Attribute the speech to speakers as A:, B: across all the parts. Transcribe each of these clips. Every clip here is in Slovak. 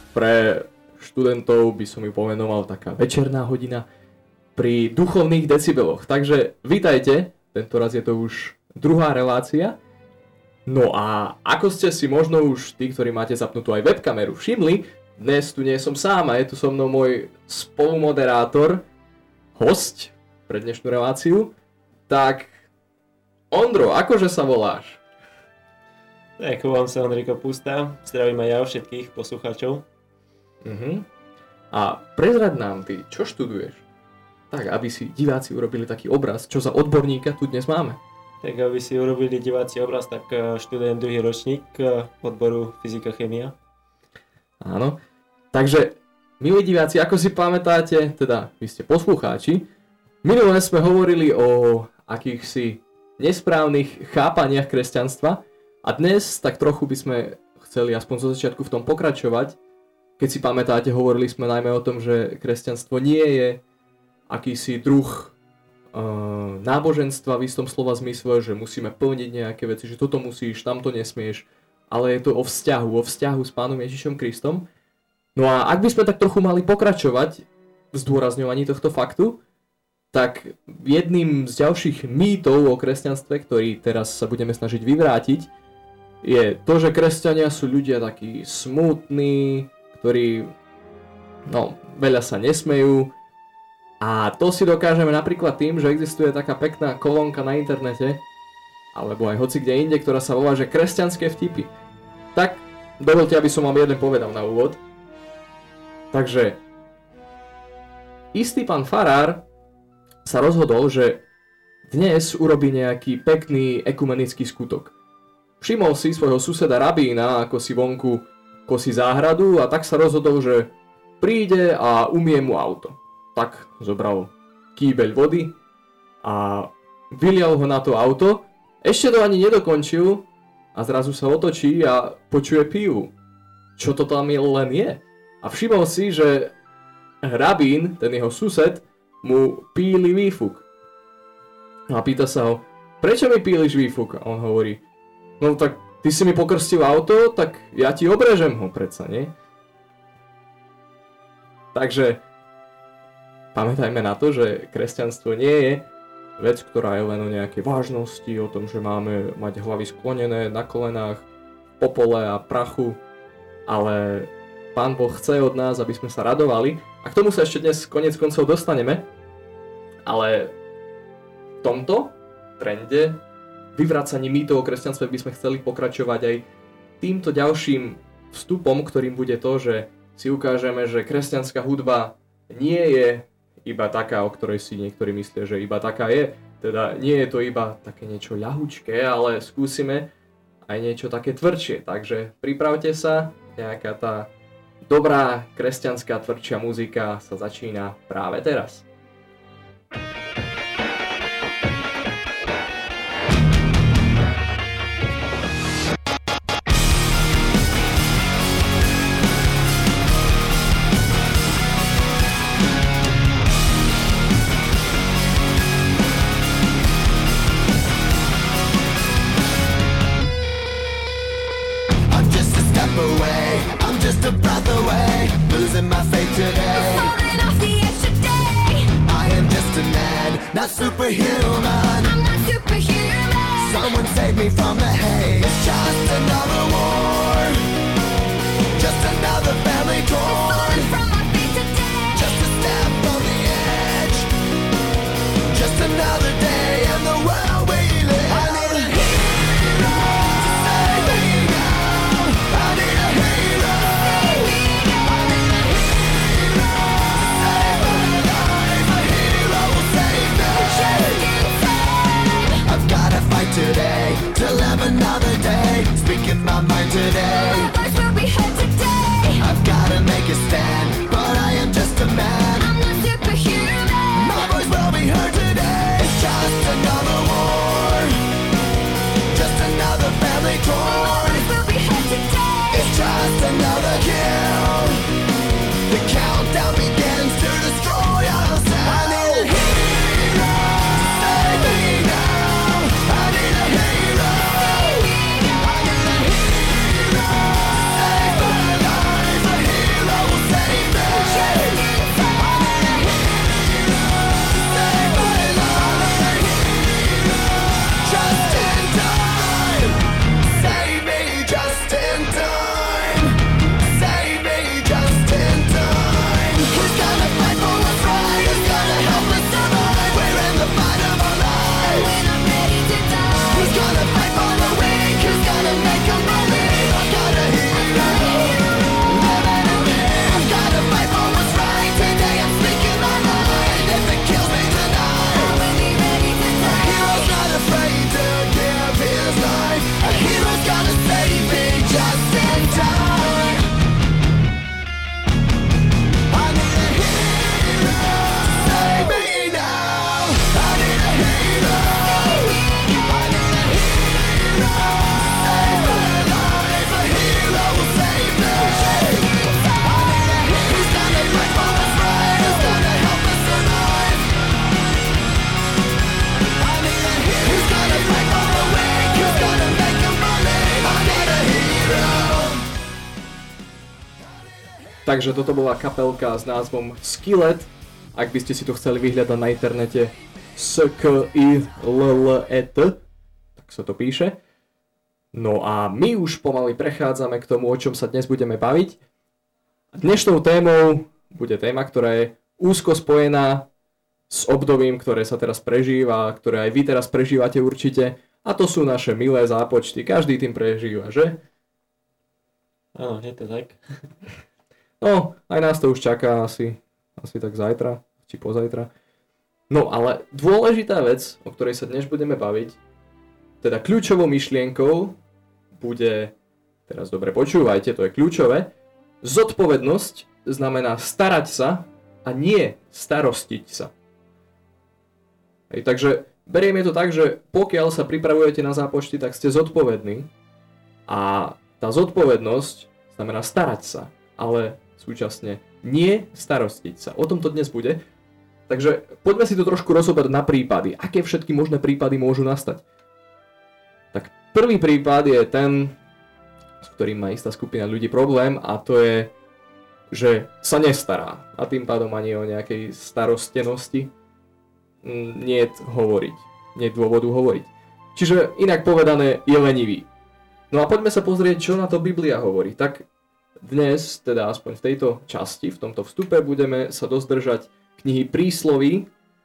A: Pre študentov by som ju pomenoval taká večerná hodina pri duchovných decibeloch. Takže vítajte, tento raz je to už druhá relácia. No a ako ste si možno už tí, ktorí máte zapnutú aj webkameru, všimli, dnes tu nie som sám a je tu so mnou môj spolumoderátor, hosť pre dnešnú reláciu. Tak, Ondro, akože sa voláš?
B: Tak, volám sa Ondrej Kapusta, zdravím aj ja všetkých poslucháčov.
A: A prezrad nám ty, čo študuješ? Tak, aby si diváci urobili taký obraz, čo za odborníka tu dnes máme.
B: Tak, aby si urobili diváci obraz, tak študujem druhý ročník odboru fyzika-chémia.
A: Áno, takže, milí diváci, ako si pamätáte, teda vy ste poslucháči, minule sme hovorili o akýchsi nesprávnych chápaniach kresťanstva a dnes tak trochu by sme chceli aspoň zo začiatku v tom pokračovať. Keď si pamätáte, hovorili sme najmä o tom, že kresťanstvo nie je akýsi druh náboženstva v istom slova zmysle, že musíme plniť nejaké veci, že toto musíš, tamto nesmieš, ale je to o vzťahu s Pánom Ježišom Kristom. No a ak by sme tak trochu mali pokračovať v zdôrazňovaní tohto faktu, tak jedným z ďalších mýtov o kresťanstve, ktorý teraz sa budeme snažiť vyvrátiť, je to, že kresťania sú ľudia takí smutní, ktorí veľa sa nesmejú. A to si dokážeme napríklad tým, že existuje taká pekná kolónka na internete, alebo aj hoci kde inde, ktorá sa volá, že kresťanské vtipy. Tak, dovolte, aby som vám jeden povedal na úvod. Takže, istý pán farár sa rozhodol, že dnes urobí nejaký pekný ekumenický skutok. Všimol si svojho suseda rabína, ako si vonku kosí záhradu, a tak sa rozhodol, že príde a umie mu auto. Tak zobral kýbeľ vody a vylial ho na to auto. Ešte to ani nedokončil a zrazu sa otočí a počuje pívu. Čo to tam len je? A všimol si, že rabín, ten jeho sused, mu píli výfuk. A pýta sa ho, prečo mi píliš výfuk? A on hovorí, no tak ty si mi pokrstil auto, tak ja ti obrežem ho predsa, nie? Takže pamätajme na to, že kresťanstvo nie je vec, ktorá je len o nejakej vážnosti, o tom, že máme mať hlavy sklonené na kolenách, popole a prachu, ale Pán Boh chce od nás, aby sme sa radovali, a k tomu sa ešte dnes koniec koncov dostaneme, ale v tomto trende vyvracaní mýtov o kresťanstve by sme chceli pokračovať aj týmto ďalším vstupom, ktorým bude to, že si ukážeme, že kresťanská hudba nie je iba taká, o ktorej si niektorí myslia, že iba taká je. Teda nie je to iba také niečo ľahučké, ale skúsime aj niečo také tvrdšie. Takže pripravte sa, nejaká tá dobrá kresťanská tvrdšia muzika sa začína práve teraz.
C: Not superhuman, I'm not superhuman. Someone save me from the hate. It's just another war, just another family torn. From my feet today, just a step from the edge, just another day in the world we live. I need a hero to save me now. I need a hero. I need a hero to save my life. A hero will save me. I've gotta fight today to live another day. Speaking my mind today. Our lives will be heard today. I've gotta make a
A: Takže toto bola kapelka s názvom Skillet. Ak by ste si to chceli vyhľadať na internete, Skillet, tak sa to píše. No a my už pomaly prechádzame k tomu, o čom sa dnes budeme baviť. Dnešnou témou bude téma, ktorá je úzko spojená s obdobím, ktoré sa teraz prežíva, ktoré aj vy teraz prežívate určite. A to sú naše milé zápočty. Každý tým prežíva, že?
B: Áno, je to tak.
A: No, aj nás to už čaká asi tak zajtra, či pozajtra. No, ale dôležitá vec, o ktorej sa dnes budeme baviť, teda kľúčovou myšlienkou bude, teraz dobre počúvajte, to je kľúčové, zodpovednosť znamená starať sa a nie starostiť sa. Hej, takže berieme to tak, že pokiaľ sa pripravujete na zápočty, tak ste zodpovední a tá zodpovednosť znamená starať sa, ale súčasne nie starostiť sa. O tom to dnes bude. Takže poďme si to trošku rozobrať na prípady. Aké všetky možné prípady môžu nastať? Tak prvý prípad je ten, s ktorým má istá skupina ľudí problém, a to je, že sa nestará. A tým pádom ani o nejakej starostenosti nie je hovoriť. Nie je dôvodu hovoriť. Čiže inak povedané je lenivý. No a poďme sa pozrieť, čo na to Biblia hovorí. Tak dnes, teda aspoň v tejto časti, v tomto vstupe, budeme sa dozdržať knihy Prísloví.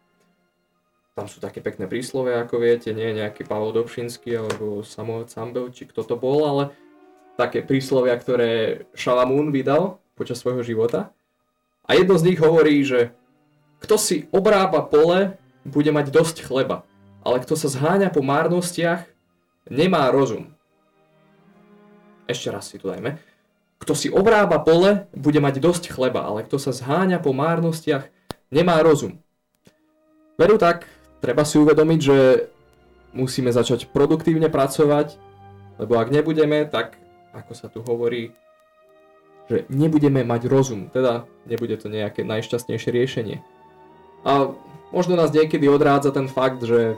A: Tam sú také pekné príslovia, ako viete, nie nejaký Pavol Dobšinský alebo Samuel Campbell, či kto to bol, ale také príslovia, ktoré Šalamún vydal počas svojho života. A jedno z nich hovorí, že kto si obrába pole, bude mať dosť chleba, ale kto sa zháňa po márnostiach, nemá rozum. Ešte raz si tu dajme. Kto si obrába pole, bude mať dosť chleba, ale kto sa zháňa po márnostiach, nemá rozum. Veru tak, treba si uvedomiť, že musíme začať produktívne pracovať, lebo ak nebudeme, tak, ako sa tu hovorí, že nebudeme mať rozum, teda nebude to nejaké najšťastnejšie riešenie. A možno nás niekedy odrádza ten fakt, že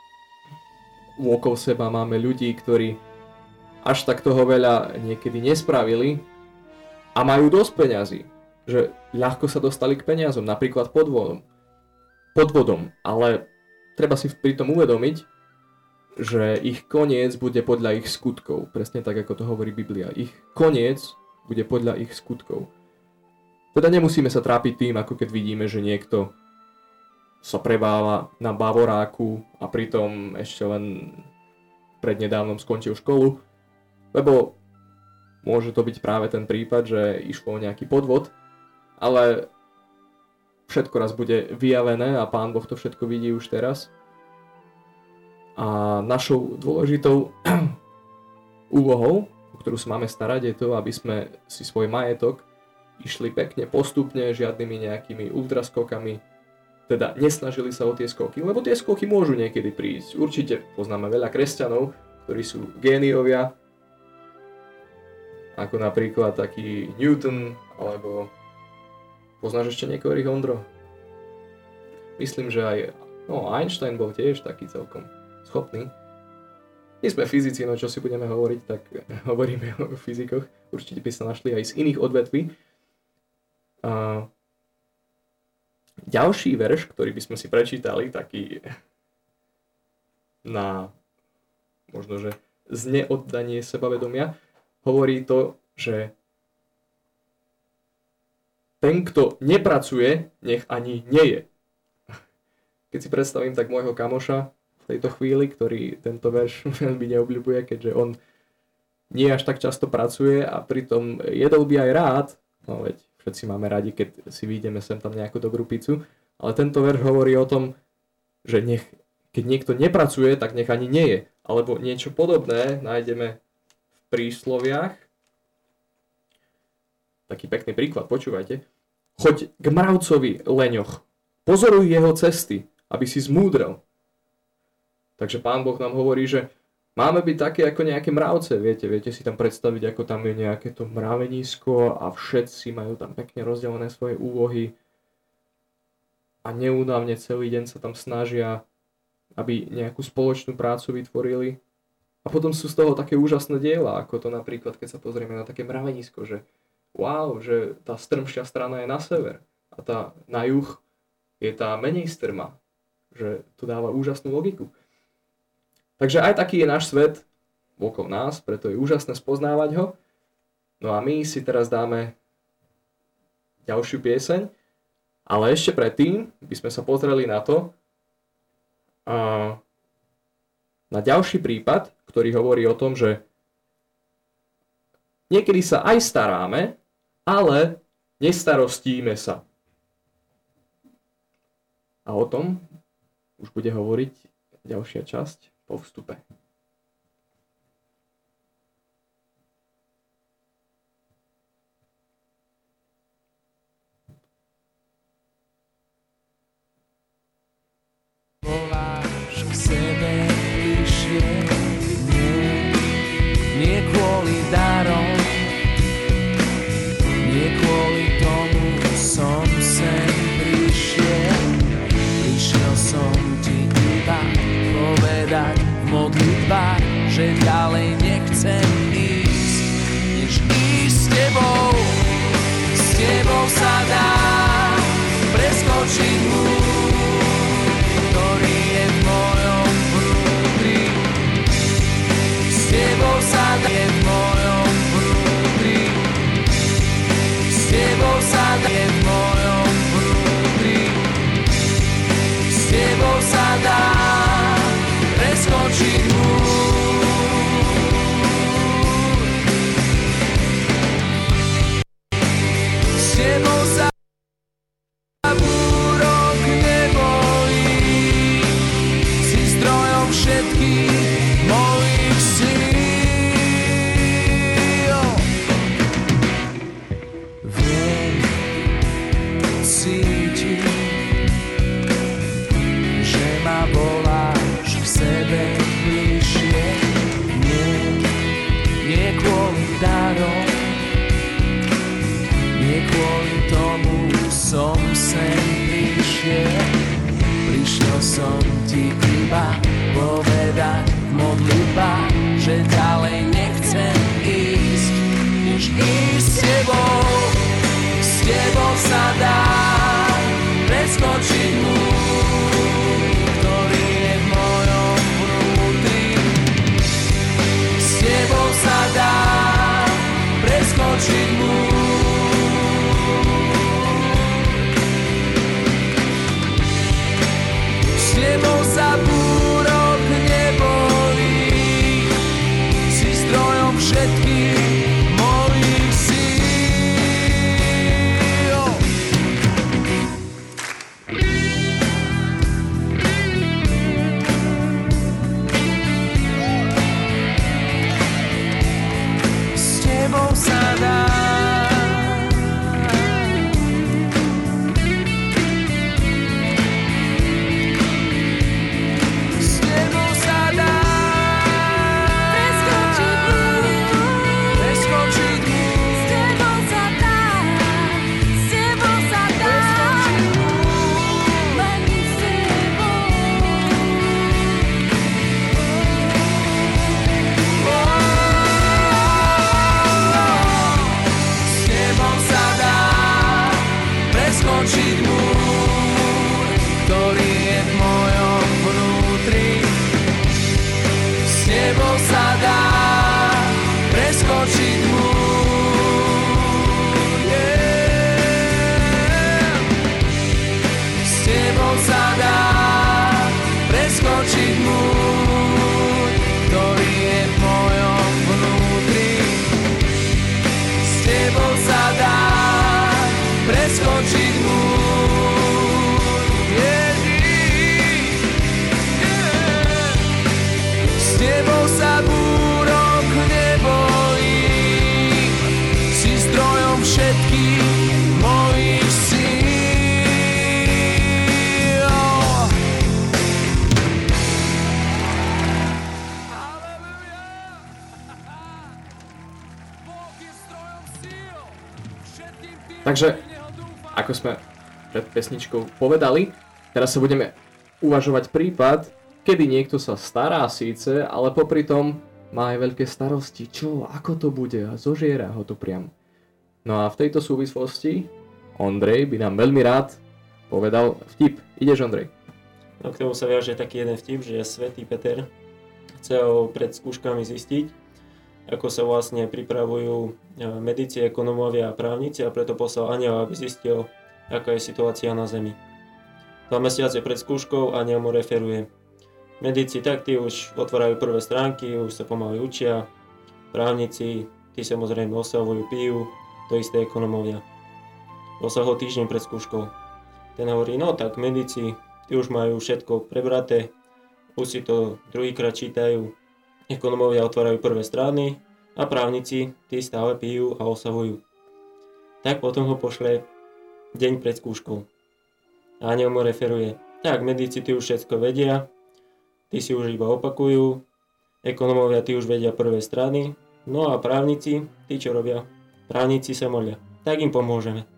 A: okolo seba máme ľudí, ktorí až tak toho veľa niekedy nespravili a majú dosť peňazí, že ľahko sa dostali k peniazom, napríklad podvodom, ale treba si pri tom uvedomiť, že ich koniec bude podľa ich skutkov, presne tak, ako to hovorí Biblia. Ich koniec bude podľa ich skutkov. Teda nemusíme sa trápiť tým, ako keď vidíme, že niekto sa prebáva na bavoráku a pritom ešte len prednedávnom skončil školu, lebo môže to byť práve ten prípad, že išlo o nejaký podvod, ale všetko raz bude vyjavené a Pán Boh to všetko vidí už teraz. A našou dôležitou úlohou, o ktorú sa máme starať, je to, aby sme si svoj majetok išli pekne, postupne, žiadnymi nejakými ultraskokami, teda nesnažili sa o tie skoky, lebo tie skoky môžu niekedy prísť. Určite poznáme veľa kresťanov, ktorí sú géniovia, ako napríklad taký Newton, alebo poznáš ešte niekoho, Ondro? Myslím, že aj Einstein bol tiež taký celkom schopný. My sme fyzici, no čo si budeme hovoriť, tak hovoríme o fyzikoch. Určite by sa našli aj z iných odvetví. A ďalší verš, ktorý by sme si prečítali, taký na možno, že zneoddanie sebavedomia, hovorí to, že ten, kto nepracuje, nech ani neje. Keď si predstavím tak môjho kamoša v tejto chvíli, ktorý tento verš veľmi neobľubuje, keďže on nie až tak často pracuje a pritom jedol by aj rád, no veď všetci máme radi, keď si vyjdeme sem tam nejakú dobrú pizzu, ale tento verš hovorí o tom, že keď niekto nepracuje, tak nech ani neje. Alebo niečo podobné nájdeme v prísloviach. Taký pekný príklad, počúvajte. Choď k mravcovi, leňoch, pozoruj jeho cesty, aby si zmúdrel. Takže Pán Boh nám hovorí, že máme byť také ako nejaké mravce, viete si tam predstaviť, ako tam je nejaké to mravenisko a všetci majú tam pekne rozdelené svoje úlohy a neúnavne celý deň sa tam snažia, aby nejakú spoločnú prácu vytvorili. A potom sú z toho také úžasné diela, ako to napríklad, keď sa pozrieme na také mravenisko, že wow, že tá strmšia strana je na sever a tá na juh je tá menej strma. Že to dáva úžasnú logiku. Takže aj taký je náš svet okolo nás, preto je úžasné spoznávať ho. No a my si teraz dáme ďalšiu pieseň, ale ešte predtým by sme sa pozreli na to, na ďalší prípad, ktorý hovorí o tom, že niekedy sa aj staráme, ale nestarostíme sa. A o tom už bude hovoriť ďalšia časť po vstupe.
D: Voláš k sebe bližšie, nie kvôli darom, nie kvôli tomu som sem prišiel. Prišiel som ti iba povedať v modlitbách, že ďalej nechcem ísť, než ísť s tebou. S tebou sa dá preskočiť múr, ktorý je v mojom vnútri. S tebou sa dá v mojom vnútri. S tebou sa dá v mojom vnútri. S tebou sa dá preskočiť múr. S tebou sa búrok nebojí, si zdrojom všetkých mojich síl. Viem, cítim, že ma voláš k sebe bližšie. Nie kvôli darom, nie kvôli tomu som sem prišiel. Prišiel som ti iba povedať v modlitbách, že ďalej nechcem ísť, než ísť s tebou. S tebou sa dá preskočiť múr, ktorý je v mojom vnútri. S tebou sa dá preskočiť múr. S tebou sa búrok nebojí, si zdrojom všetkých mojich síl. S tebou sa dá S tebou sa dá preskočiť múr.
E: S tebou sa dá preskočiť múr. Len s tebou.
D: S tebou sa dá preskočiť múr, ktorý je v mojom vnútri. S tebou sa dá preskočiť múr, yeah. S tebou sa dá preskočiť múr, ktorý je v mojom vnútri. S tebou sa dá preskočiť múr, Ježíš, yeah. S tebou sa búrok nebojí, si zdrojom všetkých mojich síl.
A: Takže, ako sme pred pesničkou povedali, teraz sa budeme uvažovať prípad, kedy niekto sa stará síce, ale popri tom má aj veľké starosti. Čo, ako to bude? A zožiera ho to priam. No a v tejto súvislosti Ondrej by nám veľmi rád povedal vtip. Ideš, Ondrej?
B: No k tomu sa viaže taký jeden vtip, že svätý Peter chcel pred skúškami zistiť, ako sa vlastne pripravujú medici, ekonómovia a právnici, a preto poslal anjela, aby zistil, aká je situácia na Zemi. 2 mesiace pred skúškou anjel mu referuje: medici, tak tí už otvárajú prvé stránky, už sa pomaly učia, právnici, tí samozrejme osavujú, pijú, to isté ekonómovia. Poslal ho týždeň pred skúškou. Ten hovorí: no tak medici, tí už majú všetko prebraté, už si to druhýkrát čítajú, ekonómovia otvárajú prvé strany a právnici, tí stále pijú a osavujú. Tak potom ho pošle deň pred skúškou. A anjel mu referuje: tak medici, tí už všetko vedia, tí si už iba opakujú, ekonómovia, tí už vedia prvé strany, no a právnici, tí čo robia? Právnici sa modlia. Tak im pomôžeme.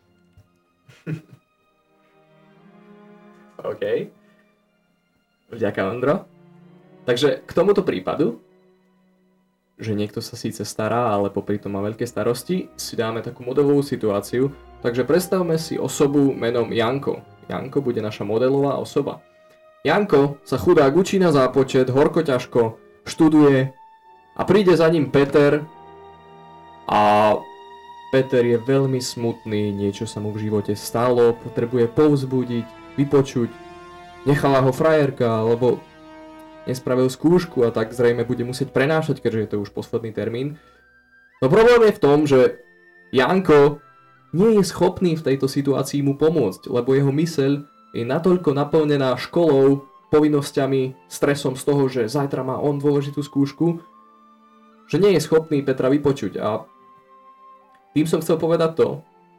A: OK. Vďaka, Ondro. Takže k tomuto prípadu, že niekto sa síce stará, ale popri tom má veľké starosti, si dáme takú modelovú situáciu. Takže predstavme si osobu menom Janko. Janko bude naša modelová osoba. Janko sa chudák učí na zápočet, horko ťažko, študuje a príde za ním Peter a Peter je veľmi smutný, niečo sa mu v živote stalo, potrebuje povzbudiť, vypočuť. Nechala ho frajerka, lebo nespravil skúšku a tak zrejme bude musieť prenášať, keďže je to už posledný termín. No problém je v tom, že Janko nie je schopný v tejto situácii mu pomôcť, lebo jeho myseľ je natoľko naplnená školou, povinnosťami, stresom z toho, že zajtra má on dôležitú skúšku, že nie je schopný Petra vypočuť. A tým som chcel povedať to,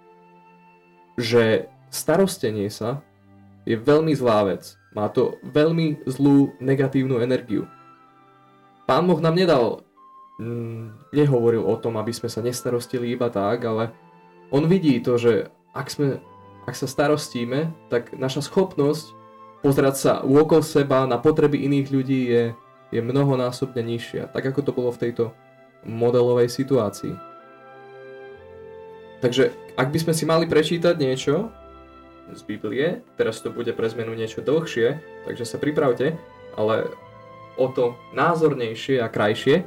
A: že starostenie sa je veľmi zlá vec. Má to veľmi zlú negatívnu energiu. Pán Boh nám nehovoril o tom, aby sme sa nestarostili iba tak, ale on vidí to, že ak sa starostíme, tak naša schopnosť pozerať sa okolo seba na potreby iných ľudí je mnohonásobne nižšia, tak ako to bolo v tejto modelovej situácii. Takže ak by sme si mali prečítať niečo z Biblie, teraz to bude pre zmenu niečo dlhšie, takže sa pripravte, ale o to názornejšie a krajšie.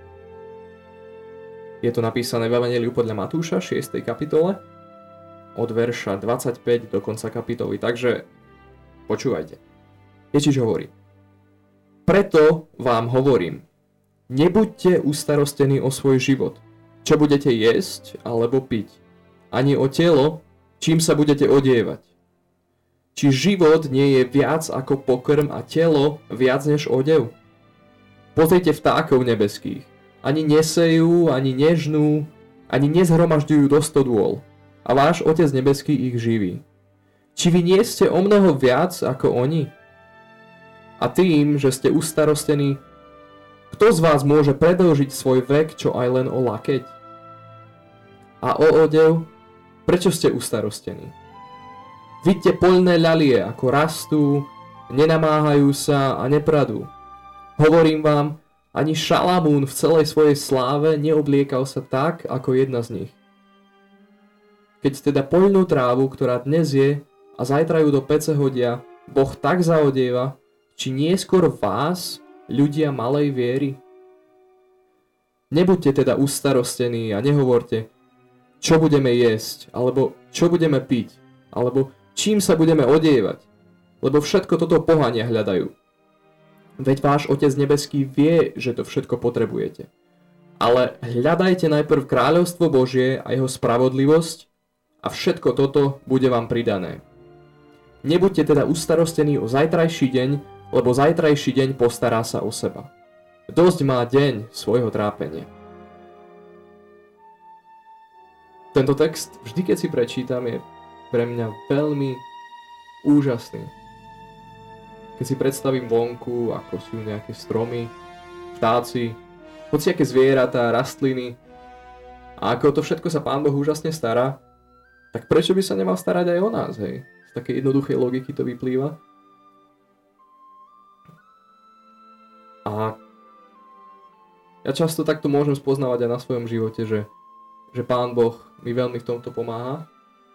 A: Je to napísané v Evanjeliu podľa Matúša, 6. kapitole, od verša 25 do konca kapitoly, takže počúvajte. Ježiš hovorí: preto vám hovorím, nebuďte ustarostení o svoj život, čo budete jesť alebo piť, ani o telo, čím sa budete odievať. Či život nie je viac ako pokrm a telo viac než odev? Pozrite vtákov nebeských. Ani nesejú, ani nežnú, ani nezhromažďujú do stodôl. A váš Otec nebeský ich živí. Či vy nie ste o mnoho viac ako oni? A tým, že ste ustarostení, kto z vás môže predĺžiť svoj vek čo aj len o lakeť? A o odev, prečo ste ustarostení? Vidíte poľné ľalie, ako rastú, nenamáhajú sa a nepradú. Hovorím vám, ani Šalamún v celej svojej sláve neobliekal sa tak, ako jedna z nich. Keď teda poľnú trávu, ktorá dnes je a zajtra ju do pece hodia, Boh tak zaodieva, či nie skôr vás, ľudia malej viery? Nebuďte teda ustarostení a nehovorte, čo budeme jesť, alebo čo budeme piť, alebo čím sa budeme odievať, lebo všetko toto pohania hľadajú. Veď váš Otec nebeský vie, že to všetko potrebujete. Ale hľadajte najprv kráľovstvo Božie a jeho spravodlivosť a všetko toto bude vám pridané. Nebuďte teda ustarostení o zajtrajší deň, lebo zajtrajší deň postará sa o seba. Dosť má deň svojho trápenia. Tento text, vždy keď si prečítam, je pre mňa veľmi úžasný. Keď si predstavím vonku, ako sú nejaké stromy, vtáci, hociaké zvieratá, rastliny, a ako to všetko sa Pán Boh úžasne stará, tak prečo by sa nemal starať aj o nás, hej? Z takej jednoduchej logiky to vyplýva. A ja často takto môžem spoznávať aj na svojom živote, že že Pán Boh mi veľmi v tomto pomáha,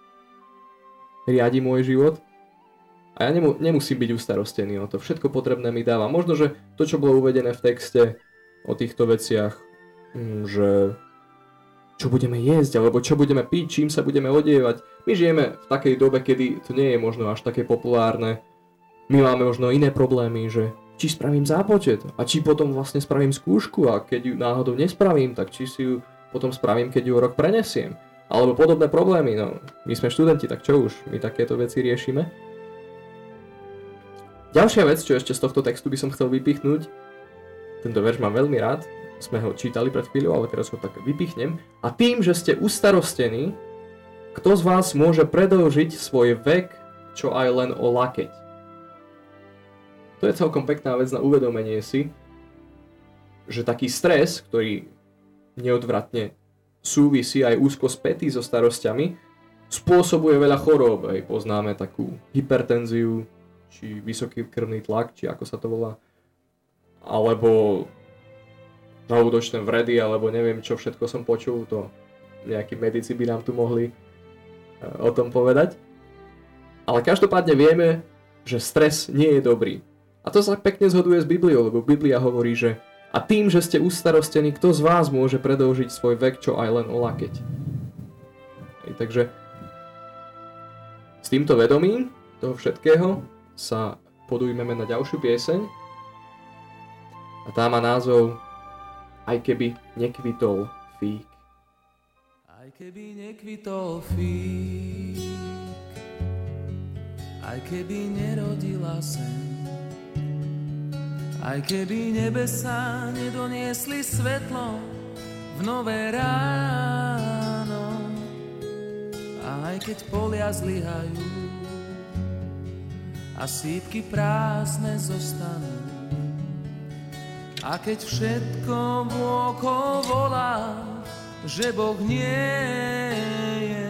A: riadi môj život a ja nemusím byť ustarostený o to. Všetko potrebné mi dáva. Možno, že to, čo bolo uvedené v texte o týchto veciach, že čo budeme jesť, alebo čo budeme piť, čím sa budeme odievať. My žijeme v takej dobe, kedy to nie je možno až také populárne. My máme možno iné problémy, že či spravím zápočet a či potom vlastne spravím skúšku a keď ju náhodou nespravím, tak či si ju potom spravím, keď ju o rok prenesiem. Alebo podobné problémy, no my sme študenti, tak čo už, my takéto veci riešime. Ďalšia vec, čo ešte z tohto textu by som chcel vypichnúť, tento verš mám veľmi rád, sme ho čítali pred chvíľou, ale teraz ho tak vypichnem. A tým, že ste ustarostení, kto z vás môže predĺžiť svoj vek, čo aj len o lakeť? To je celkom pekná vec na uvedomenie si, že taký stres, ktorý neodvratne súvisí aj úzko spätý so starosťami, spôsobuje veľa chorób. Poznáme takú hypertenziu, či vysoký krvný tlak, či ako sa to volá, alebo žalúdočné vredy, alebo neviem čo všetko som počul, to nejakí medici by nám tu mohli o tom povedať. Ale každopádne vieme, že stres nie je dobrý. A to sa pekne zhoduje s Bibliou, lebo Biblia hovorí, že a tým, že ste ustarostení, kto z vás môže predĺžiť svoj vek, čo aj len o lakeť. Takže s týmto vedomím toho všetkého sa podujmeme na ďalšiu pieseň. A tá má názov Aj keby nekvitol fík.
D: Aj keby nekvitol fík, aj keby nerodila sen, aj keby nebesá nedoniesli svetlo v nové ráno, a aj keď polia zlyhajú a sípky prázdne zostanú, a keď všetko vôkol volá, že Boh nie je,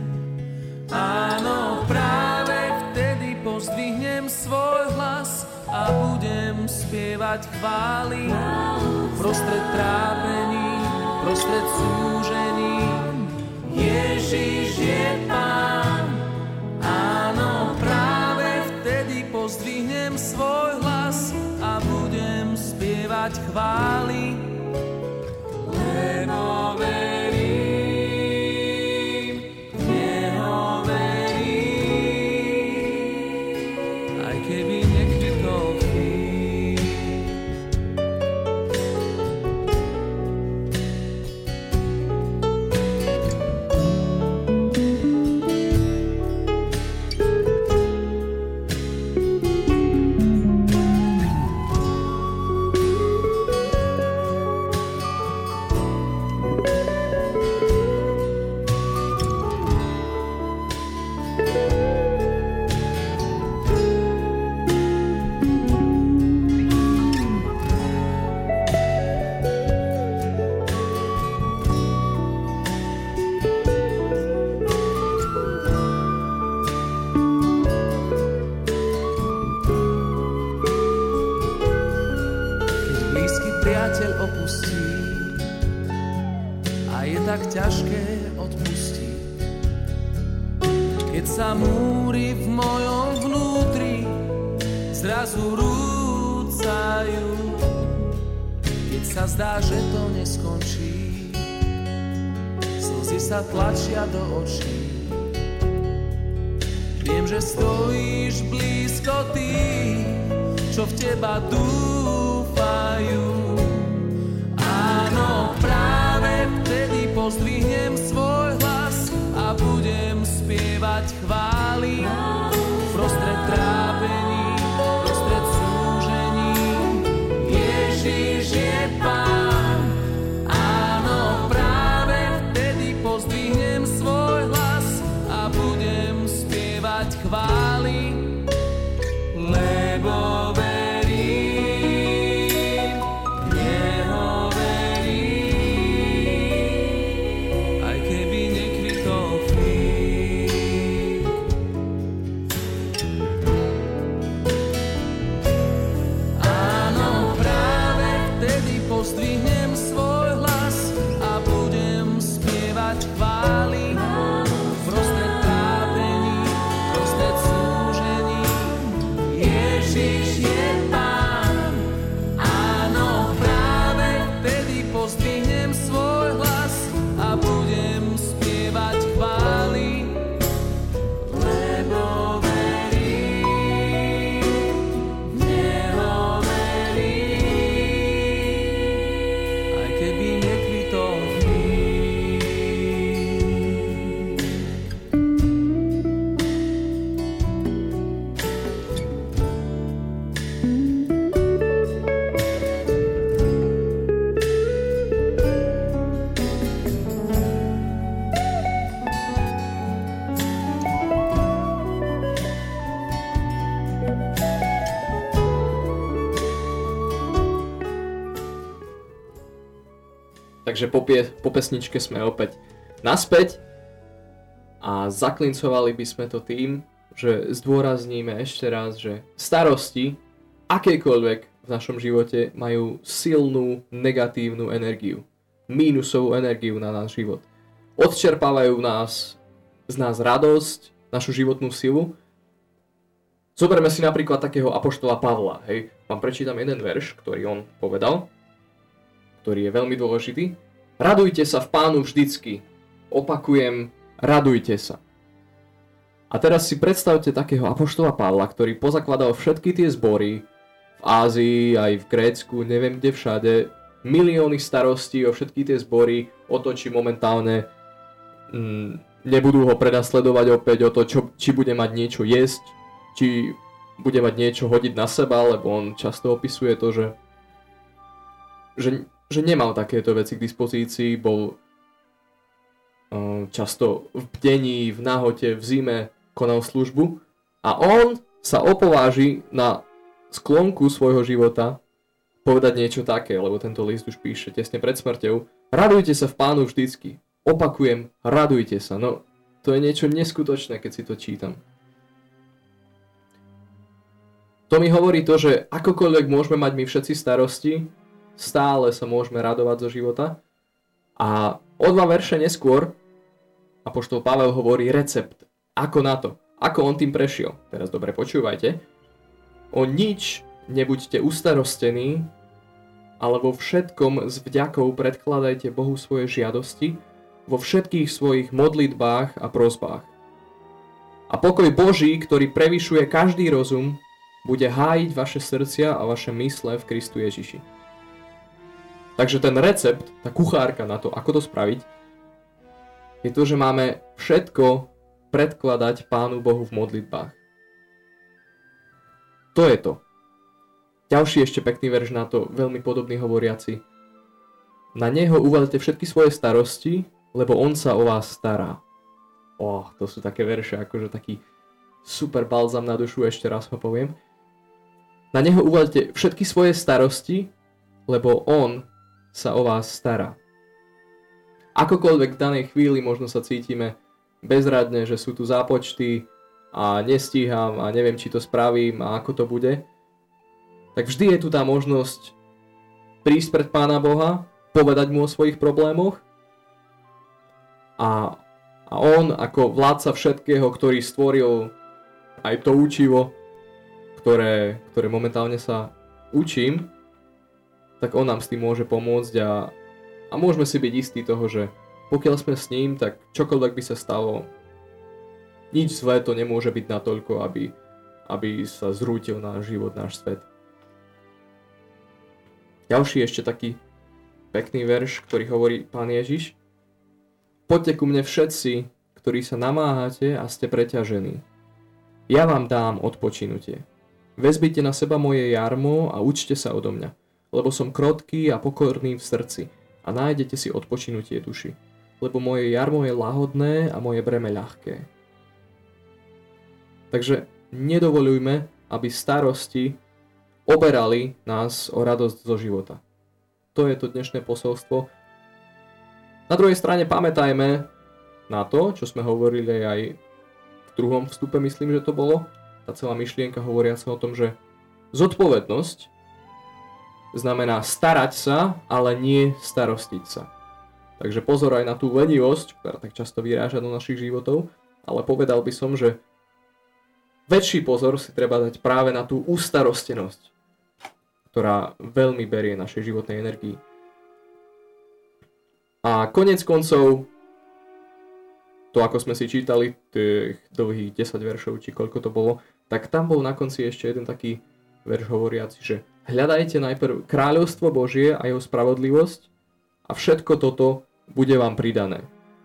D: áno, práve vtedy pozdvihnem svoj hlas a budem spievať chvály. Prostred trápení, prostred súžení, Ježiš je Pán. Áno, práve vtedy pozdvihnem svoj hlas a budem spievať chvály, lebo verím, v Neho verím, aj keby nekvitol fík. Opustí a je tak ťažké odpustiť, keď sa múry v mojom vnútri zrazu rúcajú, keď sa zdá, že to neskončí, slzy sa tlačia do očí. Viem, že stojíš blízko tých, čo v teba dúfajú. Áno, práve vtedy pozdvihnem svoj hlas a budem spievať chvály. Prostred trápení, prostred súžení, Ježiš je Pán. Áno, práve vtedy pozdvihnem svoj hlas a budem spievať chvály, lebo
A: Takže po pesničke sme opäť naspäť a zaklincovali by sme to tým, že zdôrazníme ešte raz, že starosti akékoľvek v našom živote majú silnú negatívnu energiu, mínusovú energiu na náš život. Odčerpávajú z nás radosť, našu životnú silu. Zoberme si napríklad takého apoštola Pavla. Hej. Vám prečítam jeden verš, ktorý on povedal, ktorý je veľmi dôležitý. Radujte sa v Pánu vždycky. Opakujem, radujte sa. A teraz si predstavte takého apoštola Pavla, ktorý pozakladal všetky tie zbory v Ázii, aj v Grécku, neviem kde všade, milióny starostí o všetky tie zbory, o to, či momentálne nebudú ho prenasledovať opäť, o to, či bude mať niečo jesť, či bude mať niečo hodiť na seba, lebo on často opisuje to, že nemal takéto veci k dispozícii, bol často v bdení, v nahote, v zime konal službu a on sa opováži na sklonku svojho života povedať niečo také, lebo tento list už píše tesne pred smrťou. Radujte sa v Pánu vždycky. Opakujem, radujte sa. No, to je niečo neskutočné, keď si to čítam. To mi hovorí to, že akokoľvek môžeme mať my všetci starosti, stále sa môžeme radovať zo života. A o 2 verše neskôr apoštol Pavel hovorí recept. Ako na to? Ako on tým prešiel? Teraz dobre počúvajte. O nič nebuďte ustarostení, ale vo všetkom s vďakou predkladajte Bohu svoje žiadosti, vo všetkých svojich modlitbách a prosbách. A pokoj Boží, ktorý prevyšuje každý rozum, bude hájiť vaše srdcia a vaše mysle v Kristu Ježiši. Takže ten recept, tá kuchárka na to, ako to spraviť, je to, že máme všetko predkladať Pánu Bohu v modlitbách. To je to. Ďalší ešte pekný verš na to, veľmi podobný hovoriaci. Na neho uvalte všetky svoje starosti, lebo on sa o vás stará. To sú také verše, akože taký super balzam na dušu, ešte raz ho poviem. Na neho uvalte všetky svoje starosti, lebo on sa o vás stará. Akokoľvek v danej chvíli možno sa cítime bezradne, že sú tu zápočty a nestíham a neviem, či to spravím a ako to bude, tak vždy je tu tá možnosť prísť pred Pána Boha, povedať mu o svojich problémoch a on ako vládca všetkého, ktorý stvoril aj to učivo, ktoré momentálne sa učím, tak on nám s tým môže pomôcť a môžeme si byť istí toho, že pokiaľ sme s ním, tak čokoľvek by sa stalo, nič zlé to nemôže byť natoľko, aby sa zrútil náš život, náš svet. Ďalší ešte taký pekný verš, ktorý hovorí Pán Ježiš. Poďte ku mne všetci, ktorí sa namáhate a ste preťažení. Ja vám dám odpočinutie. Vezmite na seba moje jarmo a učte sa odo mňa, lebo som krotký a pokorný v srdci a nájdete si odpočinutie duši, lebo moje jarmo je lahodné a moje breme ľahké. Takže nedovoľujme, aby starosti oberali nás o radosť zo života. To je to dnešné posolstvo. Na druhej strane pamätajme na to, čo sme hovorili aj v druhom vstupe, myslím, že to bolo. Tá celá myšlienka hovoriaca o tom, že zodpovednosť znamená starať sa, ale nie starostiť sa. Takže pozor aj na tú lenivosť, ktorá tak často vyráža do našich životov, ale povedal by som, že väčší pozor si treba dať práve na tú ustarostenosť, ktorá veľmi berie našej životnej energii. A konec koncov, to ako sme si čítali, tých dlhých 10 veršov, či koľko to bolo, tak tam bol na konci ešte jeden taký verš hovoriaci, že hľadajte najprv kráľovstvo Božie a jeho spravodlivosť a všetko toto bude vám pridané.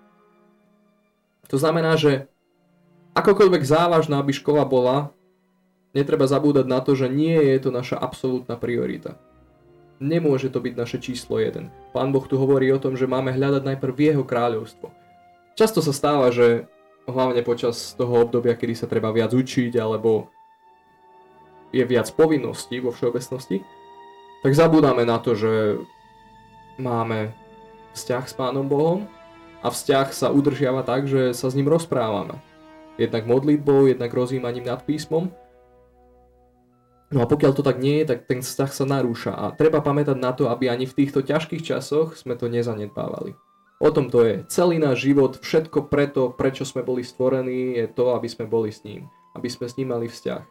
A: To znamená, že akokoľvek závažná by škola bola, netreba zabúdať na to, že nie je to naša absolútna priorita. Nemôže to byť naše číslo 1. Pán Boh tu hovorí o tom, že máme hľadať najprv jeho kráľovstvo. Často sa stáva, že hlavne počas toho obdobia, kedy sa treba viac učiť, alebo je viac povinností vo všeobecnosti, tak zabúdame na to, že máme vzťah s Pánom Bohom a vzťah sa udržiava tak, že sa s ním rozprávame. Jednak modlitbou, jednak rozjímaním nad písmom. No a pokiaľ to tak nie je, tak ten vzťah sa narúša a treba pamätať na to, aby ani v týchto ťažkých časoch sme to nezanedbávali. O tom to je. Celý náš život, všetko preto, prečo sme boli stvorení, je to, aby sme boli s ním. Aby sme s ním mali vzťah.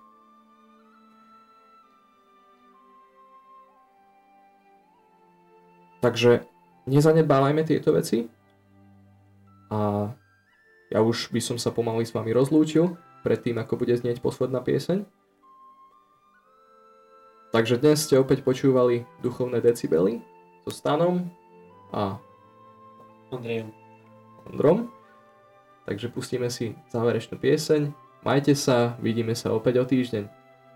A: Takže nezanedbávajme tieto veci. A ja už by som sa pomaly s vami rozlúčil, predtým ako bude znieť posledná pieseň. Takže dnes ste opäť počúvali Duchovné decibely so Stanom a Ondrom. Takže pustíme si záverečnú pieseň. Majte sa, vidíme sa opäť o týždeň.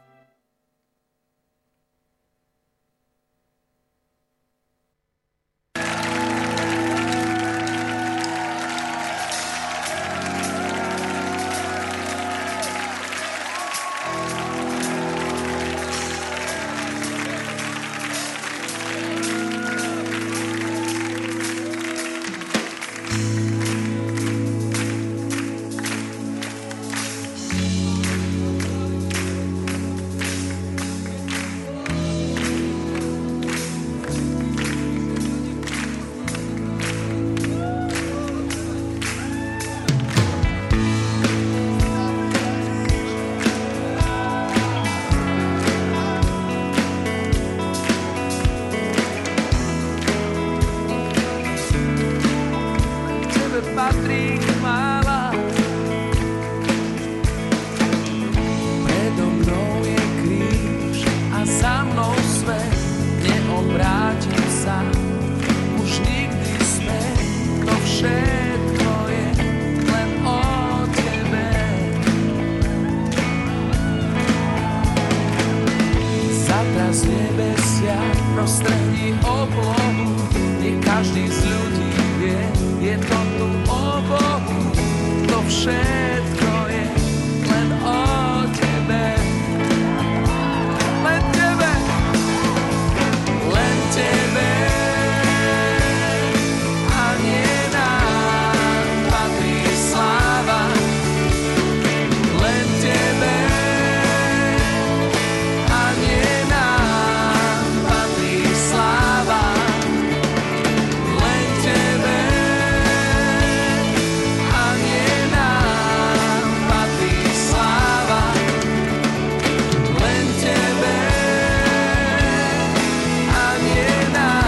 D: Patrí chvála. Predo mnou je kríž a za mnou svet, neobrátim sa už nikdy späť. To všetko je len o tebe. Zatra z nebesia prostredí oblohu, nech každý z ľudí vie, je to tu o Bohu, to všetko je len o tebe. Len tebe, len tebe a nie nám patrí sláva. Len tebe a nie nám patrí sláva. Len tebe a nie nám patrí sláva. Len tebe a nie nám.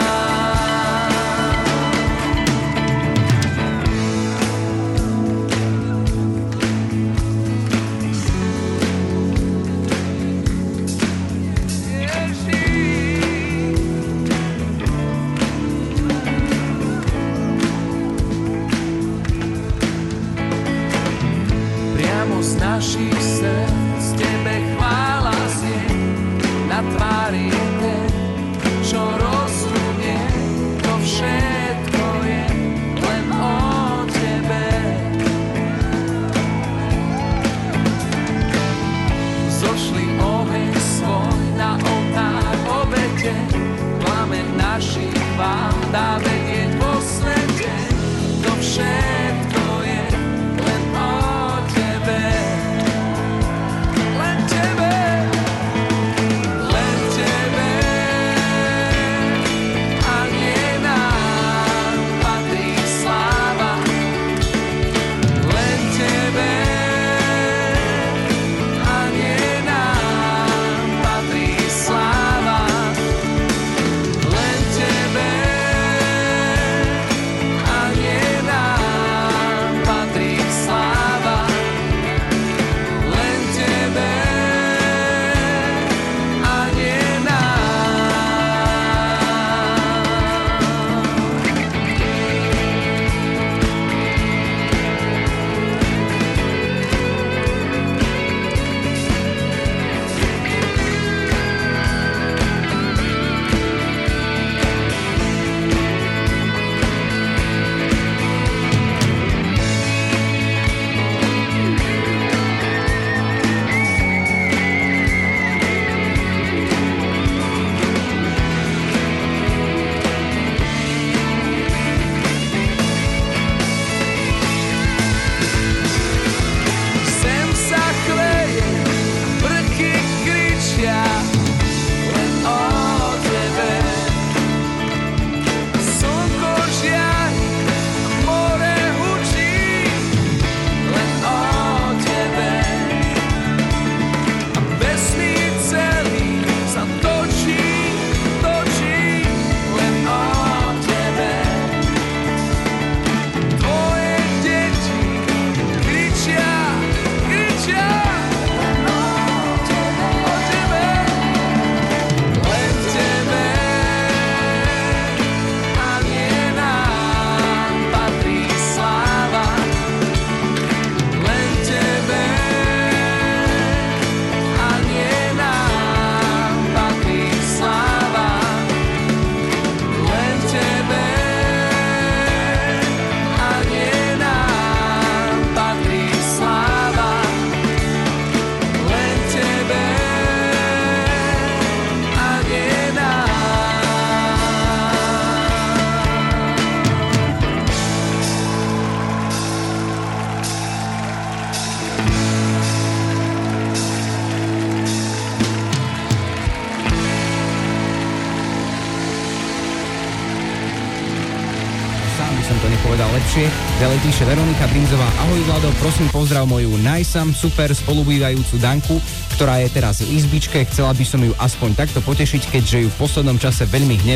D: Priamo z našich srdc tebe chvála znie, na tvári je ten, čo rozumie, to všetko je len o tebe. Zošli oheň svoj na oltár obete, plameň našich chvál dá vedieť vo svete, to všetko je len o tebe.
F: som to nepovedal lepšie. Ďalej píše Veronika Brinzová. Ahoj Vlado, prosím pozdrav moju najsam super spolubývajúcu Danku, ktorá je teraz v izbičke. Chcela by som ju aspoň takto potešiť, keďže ju v poslednom čase veľmi hnevá